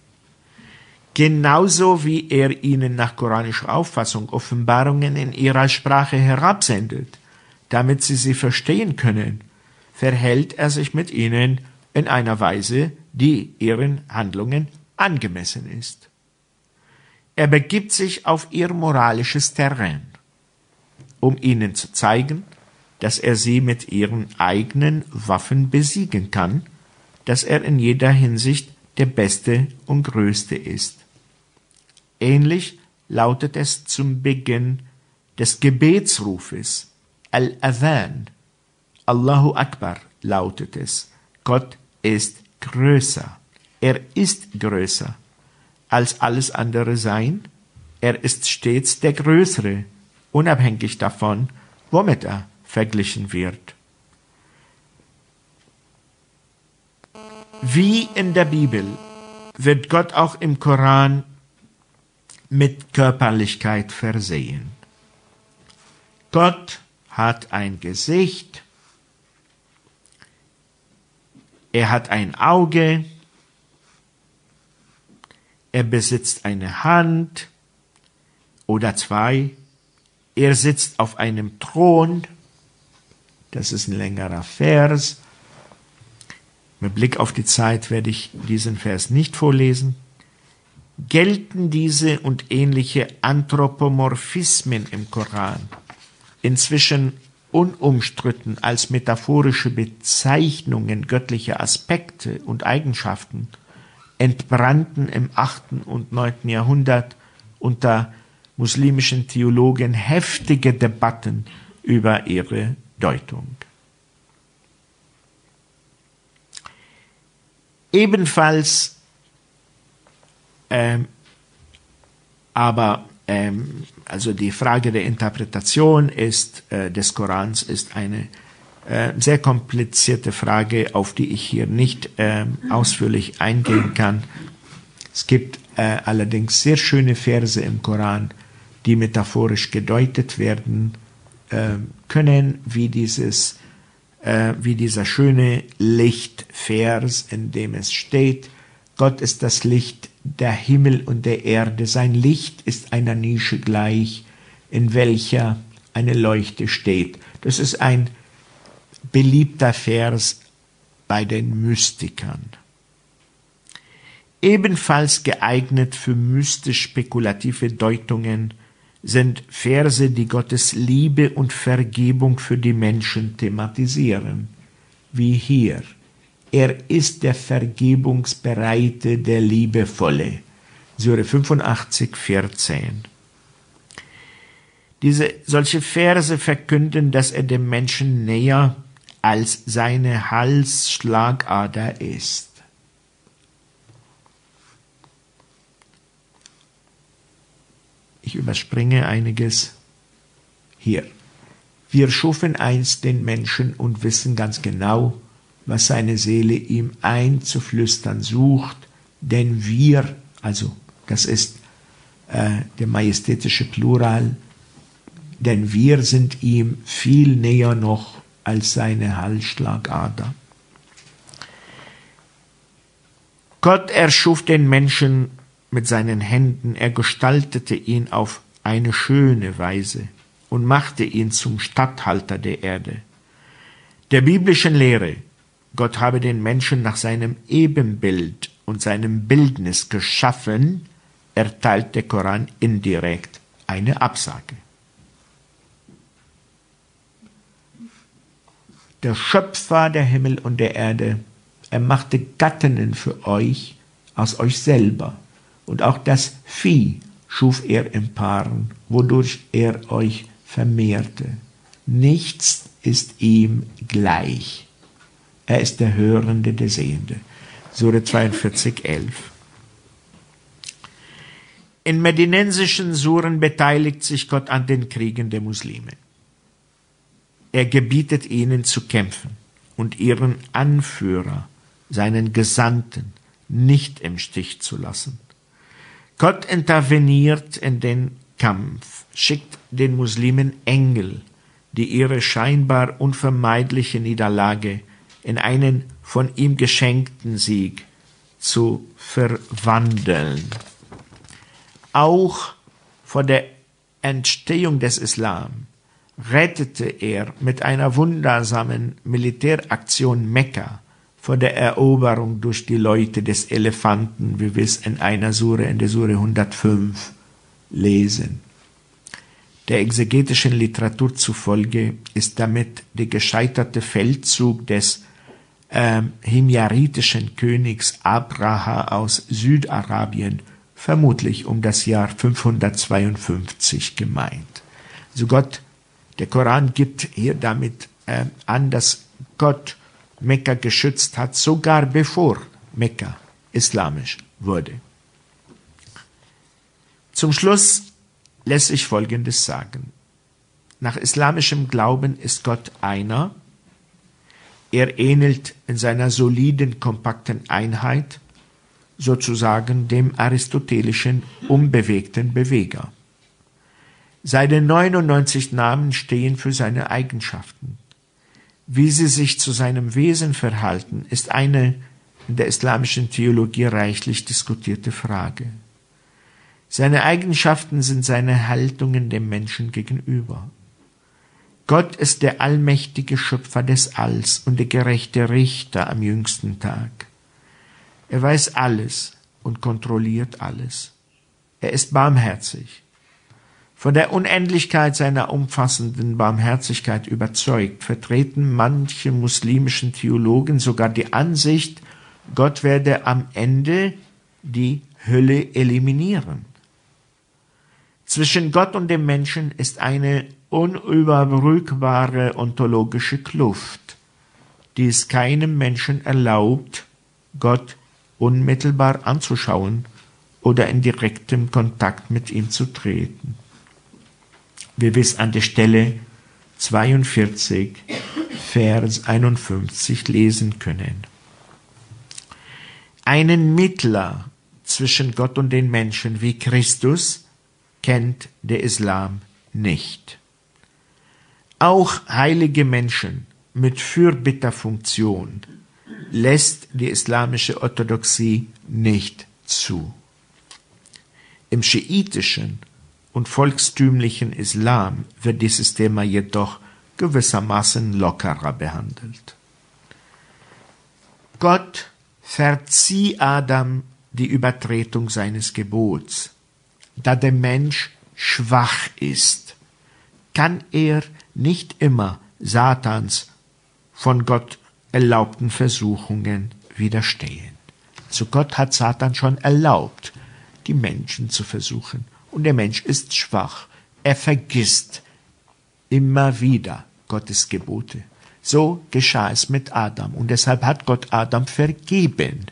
Genauso wie er ihnen nach koranischer Auffassung Offenbarungen in ihrer Sprache herabsendet, damit sie verstehen können, verhält er sich mit ihnen in einer Weise, die ihren Handlungen angemessen ist. Er begibt sich auf ihr moralisches Terrain, um ihnen zu zeigen, dass er sie mit ihren eigenen Waffen besiegen kann, dass er in jeder Hinsicht der Beste und Größte ist. Ähnlich lautet es zum Beginn des Gebetsrufes, Al-Adhan, Allahu Akbar lautet es, Gott ist größer, er ist größer als alles andere Sein, er ist stets der Größere, unabhängig davon, womit er verglichen wird. Wie in der Bibel wird Gott auch im Koran mit Körperlichkeit versehen. Gott hat ein Gesicht, er hat ein Auge, er besitzt eine Hand oder zwei, er sitzt auf einem Thron, das ist ein längerer Vers. Mit Blick auf die Zeit werde ich diesen Vers nicht vorlesen. Gelten diese und ähnliche Anthropomorphismen im Koran inzwischen unumstritten als metaphorische Bezeichnungen göttlicher Aspekte und Eigenschaften, entbrannten im 8. und 9. Jahrhundert unter muslimischen Theologen heftige Debatten über ihre Deutung. Ebenfalls also die Frage der Interpretation des Korans ist eine sehr komplizierte Frage, auf die ich hier nicht ausführlich eingehen kann. Es gibt allerdings sehr schöne Verse im Koran, die metaphorisch gedeutet werden können, wie dieser schöne Lichtvers, in dem es steht: Gott ist das Licht der Himmel und der Erde. Sein Licht ist einer Nische gleich, in welcher eine Leuchte steht. Das ist ein beliebter Vers bei den Mystikern. Ebenfalls geeignet für mystisch-spekulative Deutungen sind Verse, die Gottes Liebe und Vergebung für die Menschen thematisieren, wie hier. Er ist der Vergebungsbereite, der Liebevolle. Sure 85, 14. Solche Verse verkünden, dass er dem Menschen näher als seine Halsschlagader ist. Ich überspringe einiges hier. Wir schufen einst den Menschen und wissen ganz genau, was seine Seele ihm einzuflüstern sucht, denn wir, also das ist der majestätische Plural, denn wir sind ihm viel näher noch als seine Halsschlagader. Gott erschuf den Menschen mit seinen Händen, er gestaltete ihn auf eine schöne Weise und machte ihn zum Statthalter der Erde. Der biblischen Lehre, Gott habe den Menschen nach seinem Ebenbild und seinem Bildnis geschaffen, erteilt der Koran indirekt eine Absage. Der Schöpfer der Himmel und der Erde, er machte Gattinnen für euch aus euch selber. Und auch das Vieh schuf er in Paaren, wodurch er euch vermehrte. Nichts ist ihm gleich. Er ist der Hörende, der Sehende. Sure 42, 11. In medinensischen Suren beteiligt sich Gott an den Kriegen der Muslime. Er gebietet ihnen zu kämpfen und ihren Anführer, seinen Gesandten, nicht im Stich zu lassen. Gott interveniert in den Kampf, schickt den Muslimen Engel, die ihre scheinbar unvermeidliche Niederlage in einen von ihm geschenkten Sieg zu verwandeln. Auch vor der Entstehung des Islam rettete er mit einer wundersamen Militäraktion Mekka vor der Eroberung durch die Leute des Elefanten, wie wir es in einer Sure, in der Sure 105 lesen. Der exegetischen Literatur zufolge ist damit der gescheiterte Feldzug des himjaritischen Königs Abraha aus Südarabien vermutlich um das Jahr 552 gemeint. Also der Koran gibt hier damit an, dass Gott Mekka geschützt hat, sogar bevor Mekka islamisch wurde. Zum Schluss lässt sich Folgendes sagen. Nach islamischem Glauben ist Gott einer. Er ähnelt in seiner soliden, kompakten Einheit sozusagen dem aristotelischen unbewegten Beweger. Seine 99 Namen stehen für seine Eigenschaften. Wie sie sich zu seinem Wesen verhalten, ist eine in der islamischen Theologie reichlich diskutierte Frage. Seine Eigenschaften sind seine Haltungen dem Menschen gegenüber. Gott ist der allmächtige Schöpfer des Alls und der gerechte Richter am jüngsten Tag. Er weiß alles und kontrolliert alles. Er ist barmherzig. Von der Unendlichkeit seiner umfassenden Barmherzigkeit überzeugt, vertreten manche muslimischen Theologen sogar die Ansicht, Gott werde am Ende die Hölle eliminieren. Zwischen Gott und dem Menschen ist eine unüberbrückbare ontologische Kluft, die es keinem Menschen erlaubt, Gott unmittelbar anzuschauen oder in direktem Kontakt mit ihm zu treten. Wie wir es an der Stelle 42, Vers 51 lesen können. Einen Mittler zwischen Gott und den Menschen wie Christus kennt der Islam nicht. Auch heilige Menschen mit Fürbitterfunktion lässt die islamische Orthodoxie nicht zu. Im schiitischen und volkstümlichen Islam wird dieses Thema jedoch gewissermaßen lockerer behandelt. Gott verzieh Adam die Übertretung seines Gebots. Da der Mensch schwach ist, kann er nicht immer Satans von Gott erlaubten Versuchungen widerstehen. Also Gott hat Satan schon erlaubt, die Menschen zu versuchen. Und der Mensch ist schwach. Er vergisst immer wieder Gottes Gebote. So geschah es mit Adam. Und deshalb hat Gott Adam vergeben.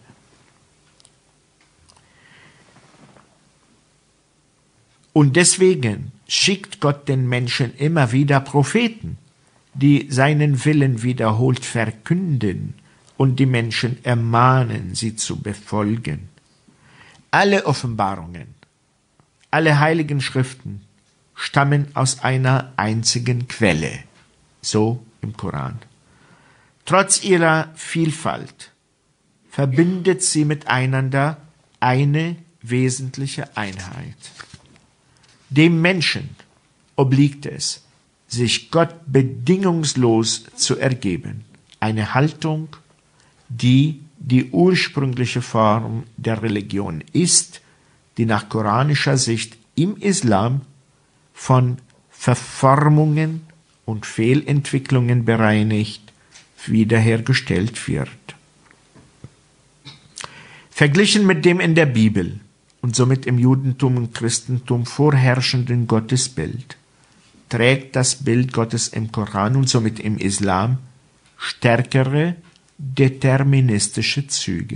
Und deswegen schickt Gott den Menschen immer wieder Propheten, die seinen Willen wiederholt verkünden und die Menschen ermahnen, sie zu befolgen. Alle Offenbarungen, alle heiligen Schriften stammen aus einer einzigen Quelle, so im Koran. Trotz ihrer Vielfalt verbindet sie miteinander eine wesentliche Einheit. Dem Menschen obliegt es, sich Gott bedingungslos zu ergeben, eine Haltung, die die ursprüngliche Form der Religion ist, die nach koranischer Sicht im Islam von Verformungen und Fehlentwicklungen bereinigt, wiederhergestellt wird. Verglichen mit dem in der Bibel und somit im Judentum und Christentum vorherrschenden Gottesbild trägt das Bild Gottes im Koran und somit im Islam stärkere deterministische Züge.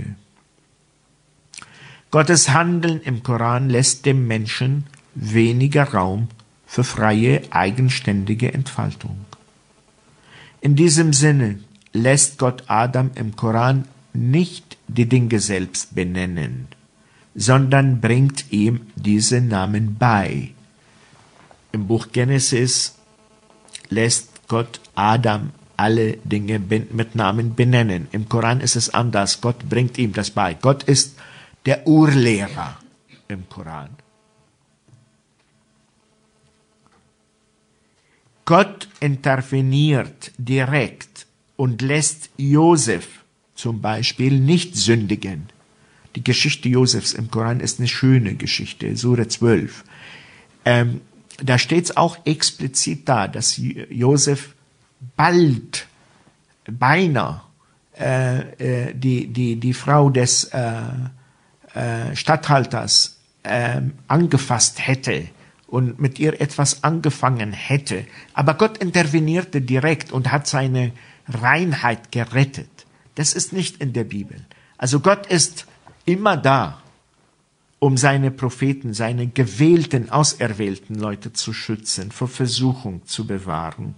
Gottes Handeln im Koran lässt dem Menschen weniger Raum für freie, eigenständige Entfaltung. In diesem Sinne lässt Gott Adam im Koran nicht die Dinge selbst benennen, sondern bringt ihm diese Namen bei. Im Buch Genesis lässt Gott Adam alle Dinge mit Namen benennen. Im Koran ist es anders. Gott bringt ihm das bei. Gott ist der Urlehrer im Koran. Gott interveniert direkt und lässt Josef zum Beispiel nicht sündigen. Die Geschichte Josefs im Koran ist eine schöne Geschichte, Sure 12. Da steht es auch explizit da, dass Josef beinahe die Frau des Statthalters angefasst hätte und mit ihr etwas angefangen hätte. Aber Gott intervenierte direkt und hat seine Reinheit gerettet. Das ist nicht in der Bibel. Also Gott ist immer da, um seine Propheten, seine gewählten, auserwählten Leute zu schützen, vor Versuchung zu bewahren.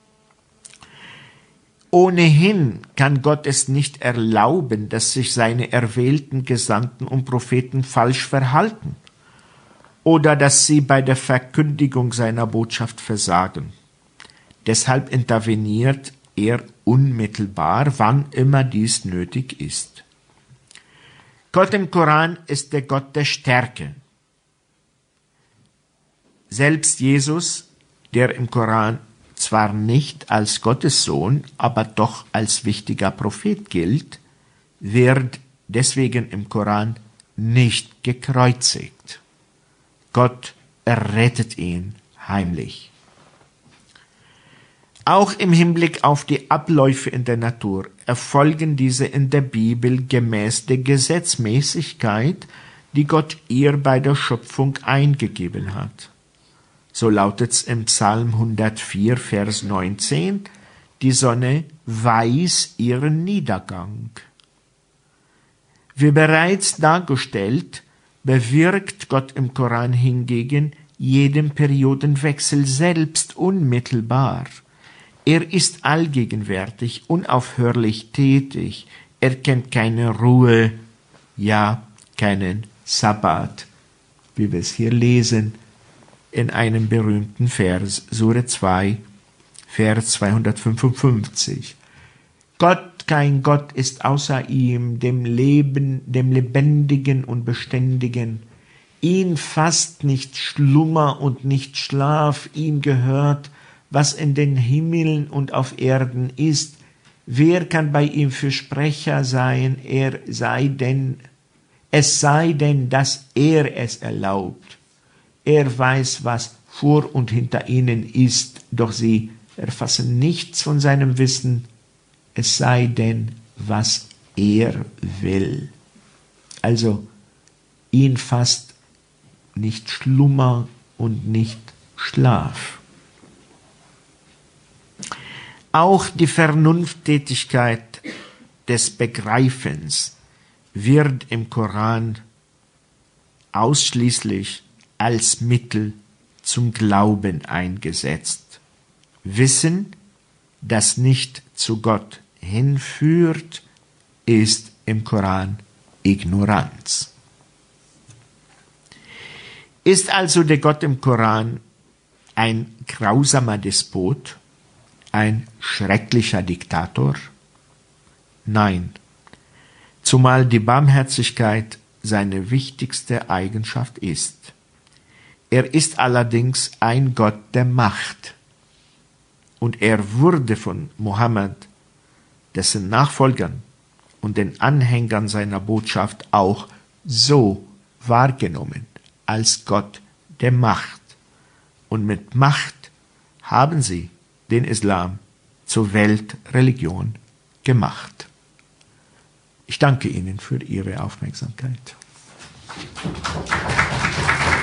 Ohnehin kann Gott es nicht erlauben, dass sich seine erwählten Gesandten und Propheten falsch verhalten oder dass sie bei der Verkündigung seiner Botschaft versagen. Deshalb interveniert er unmittelbar, wann immer dies nötig ist. Gott im Koran ist der Gott der Stärke. Selbst Jesus, der im Koran zwar nicht als Gottes Sohn, aber doch als wichtiger Prophet gilt, wird deswegen im Koran nicht gekreuzigt. Gott errettet ihn heimlich. Auch im Hinblick auf die Abläufe in der Natur erfolgen diese in der Bibel gemäß der Gesetzmäßigkeit, die Gott ihr bei der Schöpfung eingegeben hat. So lautet es im Psalm 104, Vers 19, die Sonne weiß ihren Niedergang. Wie bereits dargestellt, bewirkt Gott im Koran hingegen jeden Periodenwechsel selbst unmittelbar. Er ist allgegenwärtig, unaufhörlich tätig. Er kennt keine Ruhe, ja, keinen Sabbat, wie wir es hier lesen in einem berühmten Vers, Sure 2, Vers 255. Gott, kein Gott ist außer ihm, dem Lebendigen und Beständigen. Ihn fasst nicht Schlummer und nicht Schlaf, ihm gehört, was in den Himmeln und auf Erden ist. Wer kann bei ihm für Sprecher sein, es sei denn, dass er es erlaubt. Er weiß, was vor und hinter ihnen ist, doch sie erfassen nichts von seinem Wissen, es sei denn, was er will. Also, ihn fasst nicht Schlummer und nicht Schlaf. Auch die Vernunfttätigkeit des Begreifens wird im Koran ausschließlich als Mittel zum Glauben eingesetzt. Wissen, das nicht zu Gott hinführt, ist im Koran Ignoranz. Ist also der Gott im Koran ein grausamer Despot, ein schrecklicher Diktator? Nein, zumal die Barmherzigkeit seine wichtigste Eigenschaft ist. Er ist allerdings ein Gott der Macht. Und er wurde von Mohammed, dessen Nachfolgern und den Anhängern seiner Botschaft auch so wahrgenommen, als Gott der Macht. Und mit Macht haben sie den Islam zur Weltreligion gemacht. Ich danke Ihnen für Ihre Aufmerksamkeit.